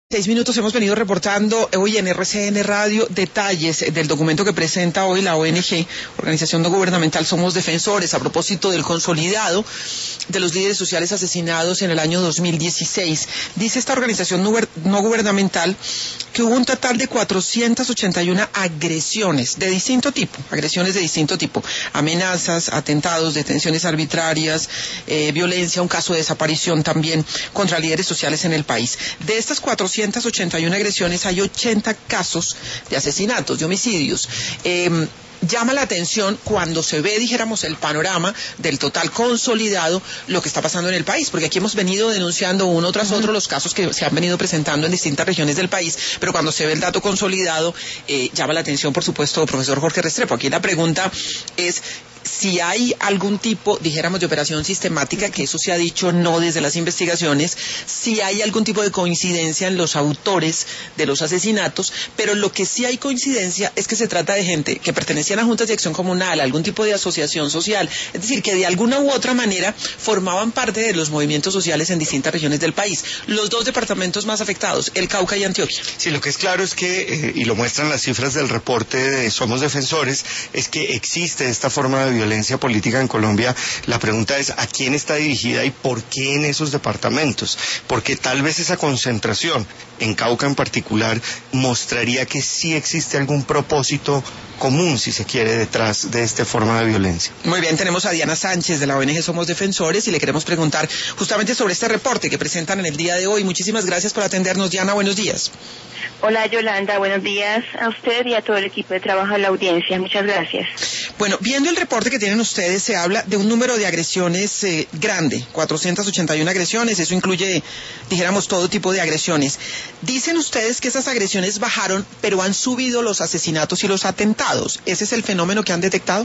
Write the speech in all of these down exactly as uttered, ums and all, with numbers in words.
Seis minutos hemos venido reportando hoy en R C N Radio detalles del documento que presenta hoy la O N G, Organización No Gubernamental Somos Defensores, a propósito del consolidado de los líderes sociales asesinados en el año dos mil dieciséis. Dice esta organización no gubernamental que hubo un total de cuatrocientas ochenta y una agresiones de distinto tipo, agresiones de distinto tipo, amenazas, atentados, detenciones arbitrarias, eh, violencia, un caso de desaparición también contra líderes sociales en el país. De estas cuatrocientas ochenta y una agresiones hay ochenta casos de asesinatos, de homicidios. Eh, Llama la atención cuando se ve, dijéramos, el panorama del total consolidado, lo que está pasando en el país, porque aquí hemos venido denunciando uno tras otro los casos que se han venido presentando en distintas regiones del país, pero cuando se ve el dato consolidado, eh, llama la atención, por supuesto, profesor Jorge Restrepo. Aquí la pregunta es si hay algún tipo, dijéramos, de operación sistemática, que eso se ha dicho no desde las investigaciones, si hay algún tipo de coincidencia en los autores de los asesinatos, pero lo que sí hay coincidencia es que se trata de gente que pertenecían a juntas de acción comunal, a algún tipo de asociación social, es decir, que de alguna u otra manera formaban parte de los movimientos sociales en distintas regiones del país. Los dos departamentos más afectados, el Cauca y Antioquia. Sí, lo que es claro es que, eh, y lo muestran las cifras del reporte de Somos Defensores, es que existe esta forma de violencia política en Colombia. La pregunta es ¿a quién está dirigida y por qué en esos departamentos? Porque tal vez esa concentración, en Cauca en particular, mostraría que sí existe algún propósito común, si se quiere, detrás de esta forma de violencia. Muy bien, tenemos a Diana Sánchez de la O N G Somos Defensores y le queremos preguntar justamente sobre este reporte que presentan en el día de hoy. Muchísimas gracias por atendernos, Diana, buenos días. Hola Yolanda, buenos días a usted y a todo el equipo de trabajo de la audiencia, muchas gracias. Bueno, viendo el reporte que tienen ustedes, se habla de un número de agresiones eh, grande, cuatrocientas ochenta y una agresiones, eso incluye, dijéramos, todo tipo de agresiones. Dicen ustedes que esas agresiones bajaron, pero han subido los asesinatos y los atentados. ¿Ese es el fenómeno que han detectado?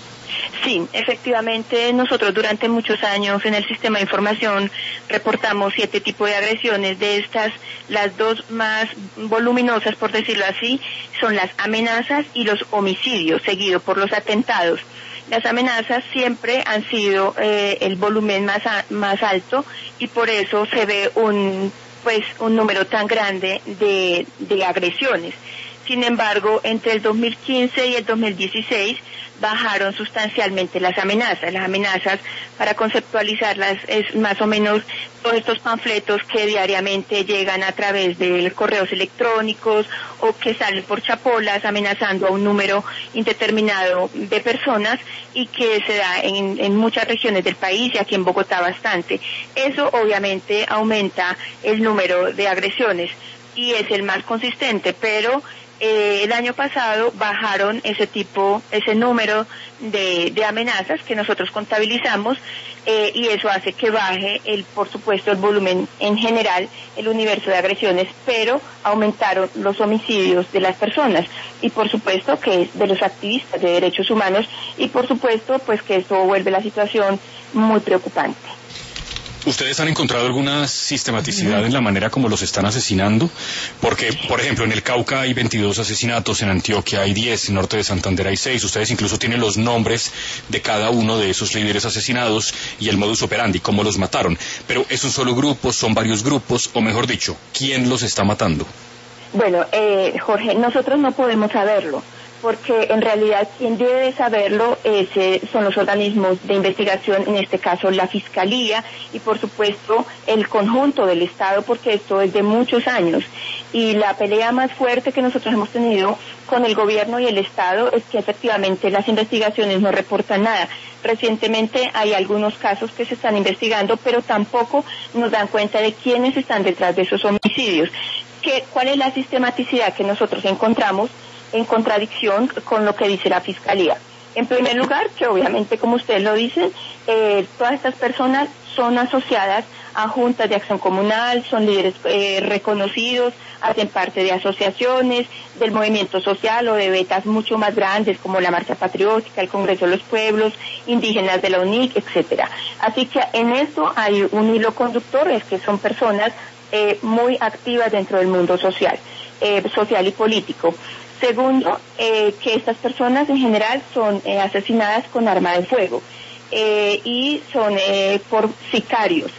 Sí, efectivamente, nosotros durante muchos años en el sistema de información reportamos siete tipos de agresiones. De estas, las dos más voluminosas, por decirlo así, son las amenazas y los homicidios, seguido por los atentados. Las amenazas siempre han sido eh, el volumen más, a, más alto y por eso se ve un, pues, un número tan grande de, de agresiones. Sin embargo, entre el dos mil quince y el dos mil dieciséis bajaron sustancialmente las amenazas. Las amenazas, para conceptualizarlas, es más o menos todos estos panfletos que diariamente llegan a través de correos electrónicos o que salen por chapolas amenazando a un número indeterminado de personas y que se da en, en muchas regiones del país y aquí en Bogotá bastante. Eso obviamente aumenta el número de agresiones y es el más consistente, pero Eh, el año pasado bajaron ese tipo, ese número de, de amenazas que nosotros contabilizamos eh, y eso hace que baje, el, por supuesto, el volumen en general, el universo de agresiones, pero aumentaron los homicidios de las personas y por supuesto que es de los activistas de derechos humanos y por supuesto pues que esto vuelve la situación muy preocupante. ¿Ustedes han encontrado alguna sistematicidad en la manera como los están asesinando? Porque, por ejemplo, en el Cauca hay veintidós asesinatos, en Antioquia hay diez, en Norte de Santander hay seis. Ustedes incluso tienen los nombres de cada uno de esos líderes asesinados y el modus operandi, cómo los mataron. Pero ¿es un solo grupo, son varios grupos, o mejor dicho, quién los está matando? Bueno, eh, Jorge, nosotros no podemos saberlo, porque en realidad quien debe saberlo eh, son los organismos de investigación, en este caso la Fiscalía y por supuesto el conjunto del Estado, porque esto es de muchos años. Y la pelea más fuerte que nosotros hemos tenido con el gobierno y el Estado es que efectivamente las investigaciones no reportan nada. Recientemente hay algunos casos que se están investigando, pero tampoco nos dan cuenta de quiénes están detrás de esos homicidios. ¿Qué, ¿Cuál es la sistematicidad que nosotros encontramos en contradicción con lo que dice la Fiscalía? En primer lugar, que obviamente, como ustedes lo dicen, eh, todas estas personas son asociadas a juntas de acción comunal, son líderes eh, reconocidos, hacen parte de asociaciones, del movimiento social o de vetas mucho más grandes como la Marcha Patriótica, el Congreso de los Pueblos, indígenas de la U N I C, etcétera. Así que en esto hay un hilo conductor, es que son personas eh, muy activas dentro del mundo social, eh, social y político. Segundo, eh, que estas personas en general son eh, asesinadas con arma de fuego eh, y son eh, por sicarios.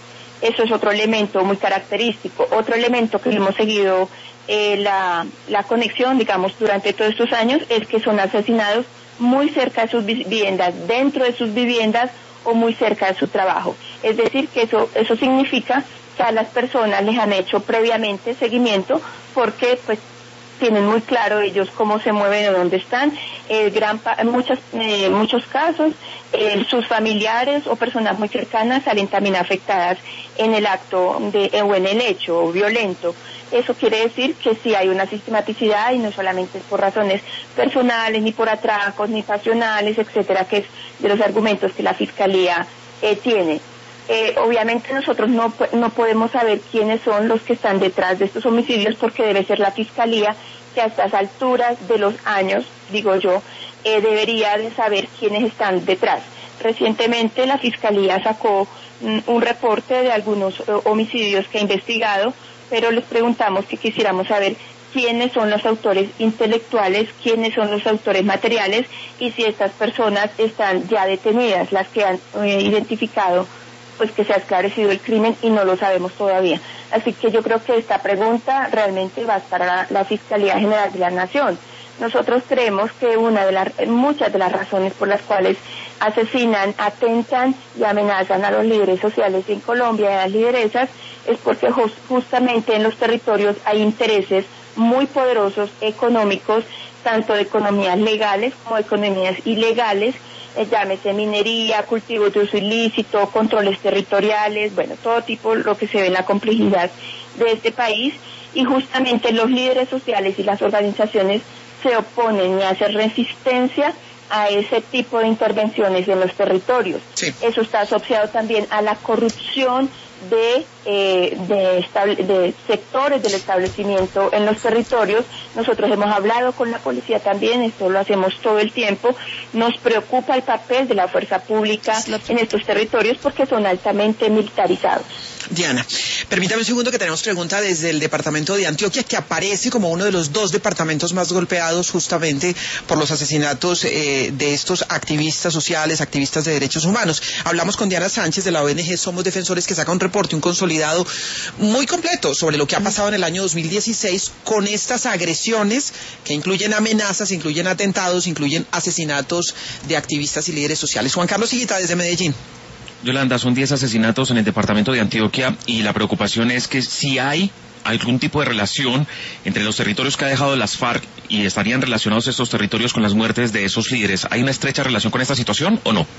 Eso es otro elemento muy característico. Otro elemento que hemos seguido eh, la, la conexión, digamos, durante todos estos años, es que son asesinados muy cerca de sus viviendas, dentro de sus viviendas o muy cerca de su trabajo. Es decir, que eso, eso significa que a las personas les han hecho previamente seguimiento porque pues tienen muy claro ellos cómo se mueven o dónde están. Eh, gran en muchas, eh, muchos casos eh, sus familiares o personas muy cercanas salen también afectadas en el acto de, eh, o en el hecho violento. Eso quiere decir que sí hay una sistematicidad y no solamente es por razones personales, ni por atracos, ni pasionales, etcétera, que es de los argumentos que la Fiscalía eh, tiene. Eh, obviamente nosotros no, no podemos saber quiénes son los que están detrás de estos homicidios porque debe ser la Fiscalía que a estas alturas de los años, digo yo, eh, debería de saber quiénes están detrás. Recientemente la Fiscalía sacó mm, un reporte de algunos uh, homicidios que ha investigado, pero les preguntamos que quisiéramos saber quiénes son los autores intelectuales, quiénes son los autores materiales y si estas personas están ya detenidas, las que han eh, identificado pues que se ha esclarecido el crimen y no lo sabemos todavía. Así que yo creo que esta pregunta realmente va para la, la Fiscalía General de la Nación. Nosotros creemos que una de las, muchas de las razones por las cuales asesinan, atentan y amenazan a los líderes sociales en Colombia y a las lideresas es porque just, justamente en los territorios hay intereses muy poderosos económicos, tanto de economías legales como de economías ilegales, eh, llámese minería, cultivos de uso ilícito, controles territoriales, bueno, todo tipo, lo que se ve en la complejidad de este país, y justamente los líderes sociales y las organizaciones se oponen y hacen resistencia a ese tipo de intervenciones en los territorios. Sí. Eso está asociado también a la corrupción de, eh, de, estable, de sectores del establecimiento en los territorios. Nosotros hemos hablado con la policía también, esto lo hacemos todo el tiempo. Nos preocupa el papel de la fuerza pública en estos territorios porque son altamente militarizados. Diana, permítame un segundo que tenemos pregunta desde el departamento de Antioquia, que aparece como uno de los dos departamentos más golpeados justamente por los asesinatos eh, de estos activistas sociales, activistas de derechos humanos. Hablamos con Diana Sánchez de la O N G Somos Defensores, que saca un reporte, un consolidado muy completo sobre lo que ha pasado en el año dos mil dieciséis con estas agresiones que incluyen amenazas, incluyen atentados, incluyen asesinatos de activistas y líderes sociales. Juan Carlos Higuita desde Medellín. Yolanda, son diez asesinatos en el departamento de Antioquia y la preocupación es que si hay algún tipo de relación entre los territorios que ha dejado las FARC y estarían relacionados estos territorios con las muertes de esos líderes. ¿Hay una estrecha relación con esta situación o no?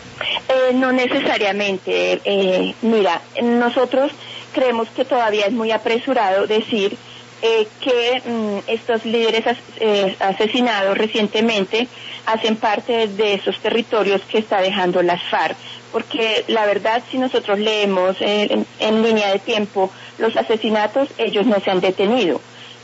Eh, no necesariamente. Eh, mira, nosotros creemos que todavía es muy apresurado decir eh, que mm, estos líderes as, eh, asesinados recientemente hacen parte de esos territorios que está dejando las FARC. Porque la verdad, si nosotros leemos eh, en, en línea de tiempo los asesinatos, ellos no se han detenido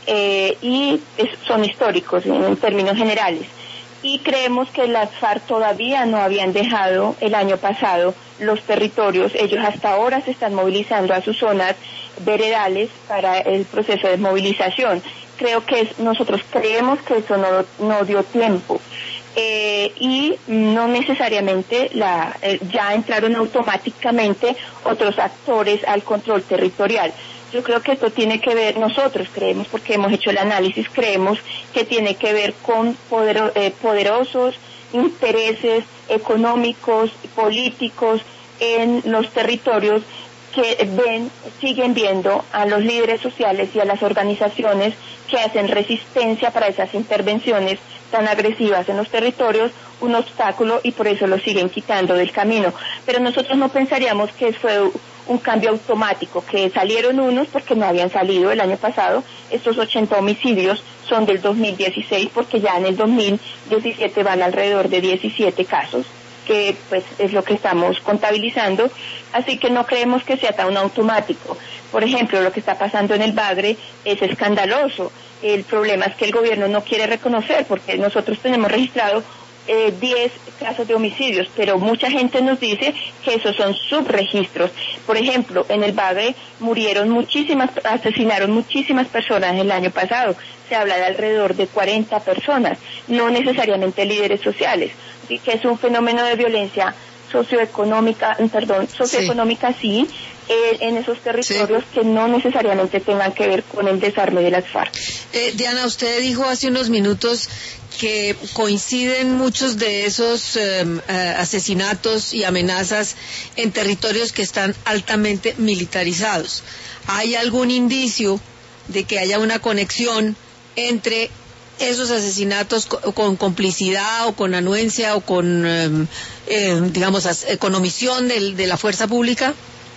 eh, y es, son históricos en, en términos generales. Y creemos que las FARC todavía no habían dejado el año pasado los territorios. Ellos hasta ahora se están movilizando a sus zonas veredales para el proceso de movilización. Creo que es, nosotros creemos que eso no, no dio tiempo. Eh, y no necesariamente la, eh, ya entraron automáticamente otros actores al control territorial. Yo creo que esto tiene que ver, nosotros creemos, porque hemos hecho el análisis, creemos que tiene que ver con poder, eh, poderosos intereses económicos, políticos en los territorios que ven, siguen viendo a los líderes sociales y a las organizaciones que hacen resistencia para esas intervenciones tan agresivas en los territorios un obstáculo y por eso lo siguen quitando del camino. Pero nosotros no pensaríamos que fue un cambio automático, que salieron unos porque no habían salido el año pasado. Estos ochenta homicidios son del dos mil dieciséis porque ya en el dos mil diecisiete van alrededor de diecisiete casos, que pues es lo que estamos contabilizando, así que no creemos que sea tan automático. Por ejemplo, lo que está pasando en el Bagre es escandaloso. El problema es que el gobierno no quiere reconocer, porque nosotros tenemos registrado eh, diez casos de homicidios, pero mucha gente nos dice que esos son subregistros. Por ejemplo, en el Bagre murieron muchísimas, asesinaron muchísimas personas el año pasado. Se habla de alrededor de cuarenta personas, no necesariamente líderes sociales. Así que es un fenómeno de violencia socioeconómica, perdón, socioeconómica sí, eh, en esos territorios sí. que no necesariamente tengan que ver con el desarme de las FARC. Eh, Diana, usted dijo hace unos minutos que coinciden muchos de esos eh, eh, asesinatos y amenazas en territorios que están altamente militarizados. ¿Hay algún indicio de que haya una conexión entre esos asesinatos con, con complicidad o con anuencia o con, eh, eh, digamos, as, eh, con omisión de, de la fuerza pública?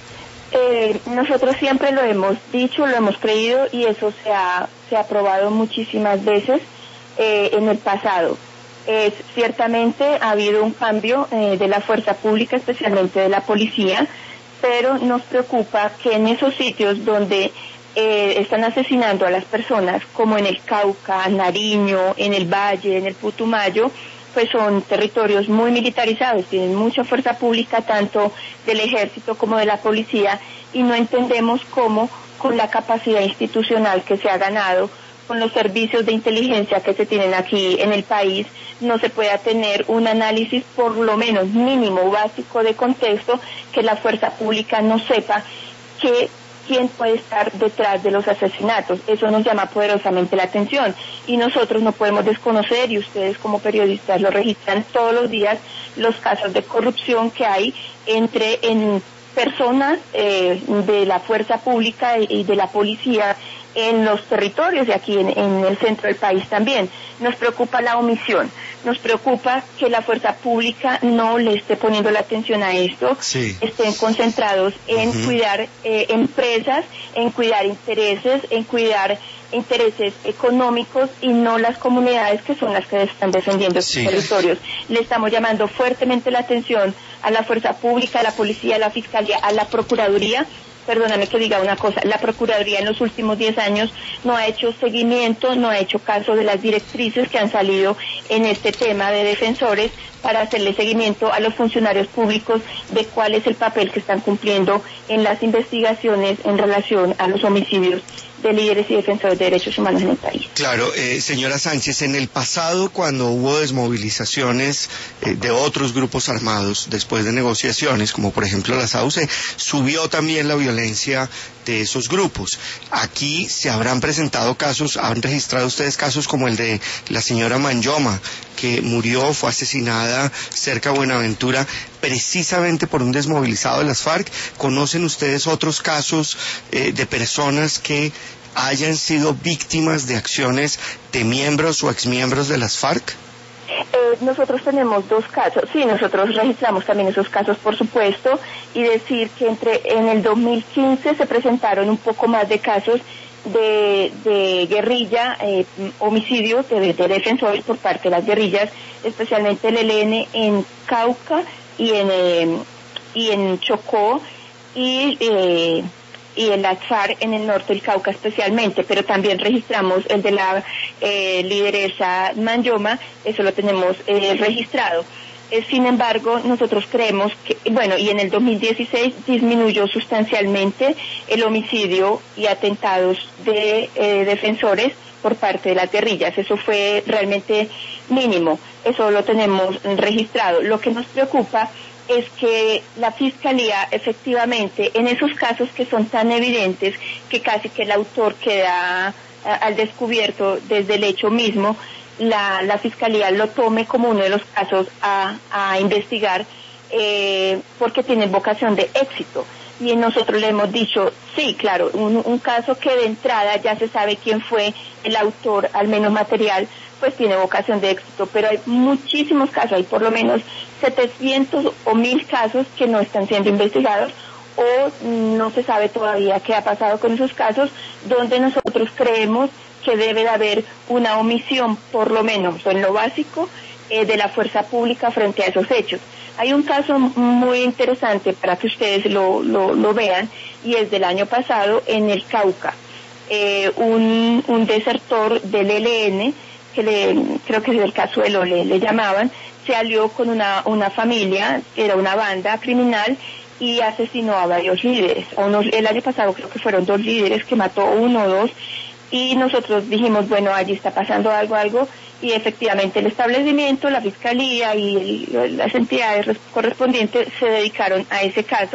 Eh, nosotros siempre lo hemos dicho, lo hemos creído y eso se ha, se ha probado muchísimas veces eh, en el pasado. Eh, ciertamente ha habido un cambio eh, de la fuerza pública, especialmente de la policía, pero nos preocupa que en esos sitios donde eh, están asesinando a las personas, como en el Cauca, Nariño, en el Valle, en el Putumayo, pues son territorios muy militarizados, tienen mucha fuerza pública, tanto del ejército como de la policía, y no entendemos cómo, con la capacidad institucional que se ha ganado, con los servicios de inteligencia que se tienen aquí en el país, no se pueda tener un análisis por lo menos mínimo, básico de contexto, que la fuerza pública no sepa que quién puede estar detrás de los asesinatos. Eso nos llama poderosamente la atención y nosotros no podemos desconocer, y ustedes como periodistas lo registran todos los días, los casos de corrupción que hay entre en personas eh, de la fuerza pública y de la policía en los territorios de aquí en, en el centro del país también. Nos preocupa la omisión, nos preocupa que la fuerza pública no le esté poniendo la atención a esto, sí. estén concentrados en uh-huh. cuidar eh, empresas, en cuidar intereses, en cuidar intereses económicos y no las comunidades que son las que están defendiendo estos sí. territorios. Le estamos llamando fuertemente la atención a la fuerza pública, a la policía, a la fiscalía, a la procuraduría. Perdóname que diga una cosa, la Procuraduría en los últimos diez años no ha hecho seguimiento, no ha hecho caso de las directrices que han salido en este tema de defensores para hacerle seguimiento a los funcionarios públicos de cuál es el papel que están cumpliendo en las investigaciones en relación a los homicidios de líderes y defensores de derechos humanos en el país. Claro, eh, señora Sánchez, en el pasado cuando hubo desmovilizaciones eh, de otros grupos armados después de negociaciones, como por ejemplo las A U C, subió también la violencia de esos grupos. Aquí se habrán presentado casos, han registrado ustedes casos como el de la señora Manyoma, que murió, fue asesinada cerca de Buenaventura, precisamente por un desmovilizado de las FARC. ¿Conocen ustedes otros casos eh, de personas que hayan sido víctimas de acciones de miembros o exmiembros de las FARC? Eh, nosotros tenemos dos casos, sí, nosotros registramos también esos casos, por supuesto, y decir que entre en el dos mil quince se presentaron un poco más de casos de, de guerrilla, eh, homicidios de, de defensores por parte de las guerrillas, especialmente el E L N en Cauca y en eh, y en Chocó y eh, y el FARC en el norte del Cauca especialmente, pero también registramos el de la eh, lideresa Manyoma, eso lo tenemos eh, registrado. Eh, sin embargo, nosotros creemos que, bueno, y en el dos mil dieciséis disminuyó sustancialmente el homicidio y atentados de eh, defensores por parte de las guerrillas. Eso fue realmente mínimo, eso lo tenemos registrado. Lo que nos preocupa es que la Fiscalía efectivamente en esos casos que son tan evidentes que casi que el autor queda a, al descubierto desde el hecho mismo, la, la Fiscalía lo tome como uno de los casos a, a investigar eh, porque tiene vocación de éxito. Y nosotros le hemos dicho, sí, claro, un, un caso que de entrada ya se sabe quién fue el autor, al menos material, pues tiene vocación de éxito, pero hay muchísimos casos, hay por lo menos setecientos o mil casos que no están siendo investigados o no se sabe todavía qué ha pasado con esos casos, donde nosotros creemos que debe de haber una omisión, por lo menos en lo básico, eh, de la fuerza pública frente a esos hechos. Hay un caso muy interesante para que ustedes lo, lo, lo vean, y es del año pasado en el Cauca. Eh, un, un desertor del E L N, que le, creo que es el Cazuelo le, le llamaban, se alió con una, una familia, era una banda criminal, y asesinó a varios líderes. A unos, el año pasado creo que fueron dos líderes que mató, uno o dos, y nosotros dijimos, bueno, allí está pasando algo, algo, y efectivamente el establecimiento, la Fiscalía y el, las entidades correspondientes se dedicaron a ese caso,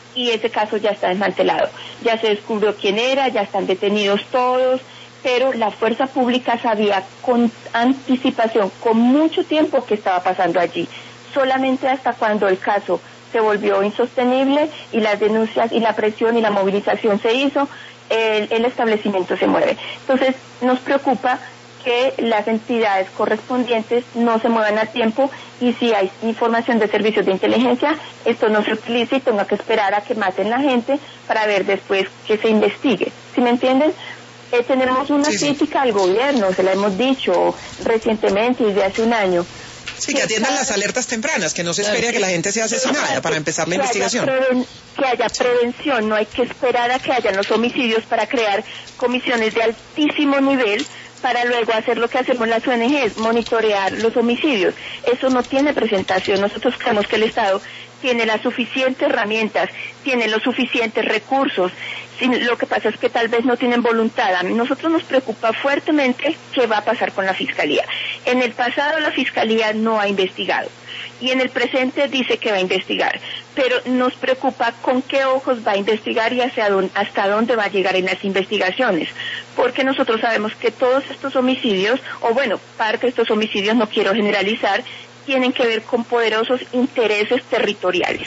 y ese caso ya está desmantelado. Ya se descubrió quién era, ya están detenidos todos, pero la fuerza pública sabía con anticipación, con mucho tiempo, qué estaba pasando allí. Solamente hasta cuando el caso se volvió insostenible y las denuncias y la presión y la movilización se hizo, el, el establecimiento se mueve. Entonces nos preocupa que las entidades correspondientes no se muevan a tiempo, y si hay información de servicios de inteligencia, esto no se utilice y tenga que esperar a que maten la gente para ver después que se investigue. ¿Sí me entienden? Eh, tenemos una sí, crítica sí. al gobierno, se la hemos dicho recientemente, desde hace un año. Sí, que atiendan las alertas tempranas, que no se espere a que la gente sea asesinada para empezar la investigación. Preven, que haya prevención, no hay que esperar a que hayan los homicidios para crear comisiones de altísimo nivel para luego hacer lo que hacemos las O N Ges, monitorear los homicidios. Eso no tiene presentación. Nosotros creemos que el Estado tiene las suficientes herramientas, tiene los suficientes recursos. Lo que pasa es que tal vez no tienen voluntad. A nosotros nos preocupa fuertemente qué va a pasar con la Fiscalía. En el pasado la Fiscalía no ha investigado y en el presente dice que va a investigar, pero nos preocupa con qué ojos va a investigar y hacia dónde, hasta dónde va a llegar en las investigaciones, porque nosotros sabemos que todos estos homicidios, o bueno, parte de estos homicidios, no quiero generalizar, tienen que ver con poderosos intereses territoriales.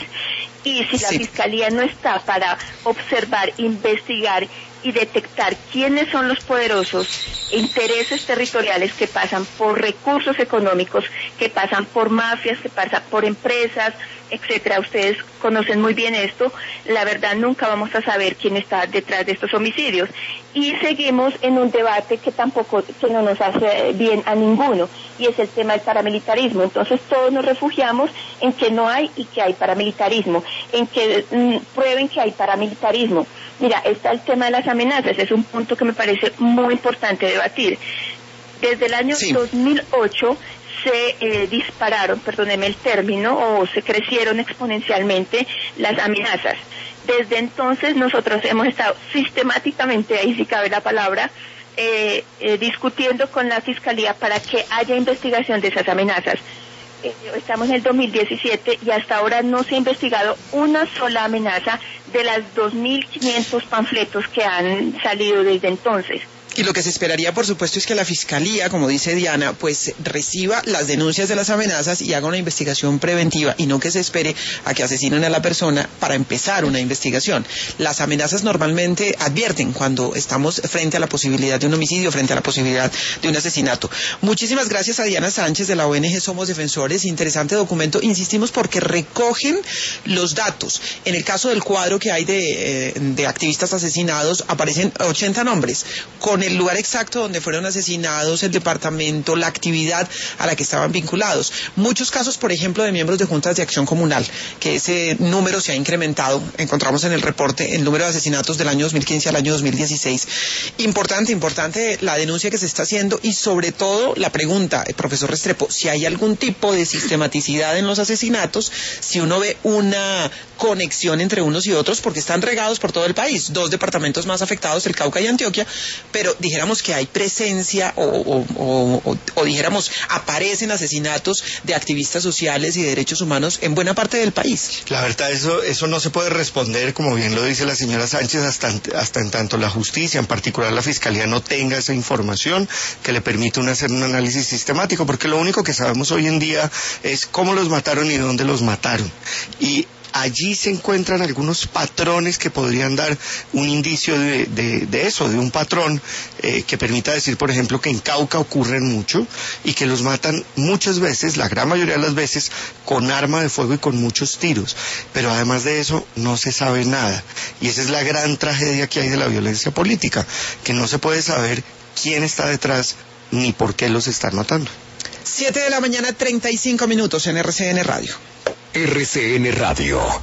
Y si la sí. Fiscalía no está para observar, investigar y detectar quiénes son los poderosos intereses territoriales que pasan por recursos económicos, que pasan por mafias, que pasan por empresas, etcétera. Ustedes conocen muy bien esto. La verdad, nunca vamos a saber quién está detrás de estos homicidios. Y seguimos en un debate que tampoco, que no nos hace bien a ninguno, y es el tema del paramilitarismo. Entonces todos nos refugiamos en que no hay y que hay paramilitarismo, en que mm, prueben que hay paramilitarismo. Mira, está el tema de las amenazas, es un punto que me parece muy importante debatir. Desde el año sí. dos mil ocho se eh, dispararon, perdóneme el término, o se crecieron exponencialmente las amenazas. Desde entonces nosotros hemos estado sistemáticamente, ahí sí cabe la palabra, eh, eh, discutiendo con la Fiscalía para que haya investigación de esas amenazas. Eh, estamos en el dos mil diecisiete y hasta ahora no se ha investigado una sola amenaza de las dos mil quinientos panfletos que han salido desde entonces. Y lo que se esperaría, por supuesto, es que la Fiscalía, como dice Diana, pues reciba las denuncias de las amenazas y haga una investigación preventiva, y no que se espere a que asesinen a la persona para empezar una investigación. Las amenazas normalmente advierten cuando estamos frente a la posibilidad de un homicidio, frente a la posibilidad de un asesinato. Muchísimas gracias a Diana Sánchez de la O N G Somos Defensores. Interesante documento, insistimos, porque recogen los datos. En el caso del cuadro que hay de, eh, de activistas asesinados, aparecen ochenta nombres, con el lugar exacto donde fueron asesinados, el departamento, la actividad a la que estaban vinculados. Muchos casos, por ejemplo, de miembros de juntas de acción comunal, que ese número se ha incrementado. Encontramos en el reporte el número de asesinatos del año dos mil quince al año dos mil dieciséis. Importante, importante la denuncia que se está haciendo, y sobre todo la pregunta, eh, profesor Restrepo, si hay algún tipo de sistematicidad en los asesinatos, si uno ve una conexión entre unos y otros, porque están regados por todo el país, dos departamentos más afectados, el Cauca y Antioquia, pero dijéramos que hay presencia o, o, o, o, o dijéramos aparecen asesinatos de activistas sociales y de derechos humanos en buena parte del país. La verdad, eso eso no se puede responder, como bien lo dice la señora Sánchez, hasta, hasta en tanto la justicia, en particular la Fiscalía, no tenga esa información que le permita un, hacer un análisis sistemático, porque lo único que sabemos hoy en día es cómo los mataron y dónde los mataron. Y allí se encuentran algunos patrones que podrían dar un indicio de, de, de eso, de un patrón eh, que permita decir, por ejemplo, que en Cauca ocurren mucho y que los matan muchas veces, la gran mayoría de las veces, con arma de fuego y con muchos tiros. Pero además de eso, no se sabe nada. Y esa es la gran tragedia que hay de la violencia política, que no se puede saber quién está detrás ni por qué los están matando. Siete de la mañana, treinta y cinco minutos en R C N Radio. R C N Radio.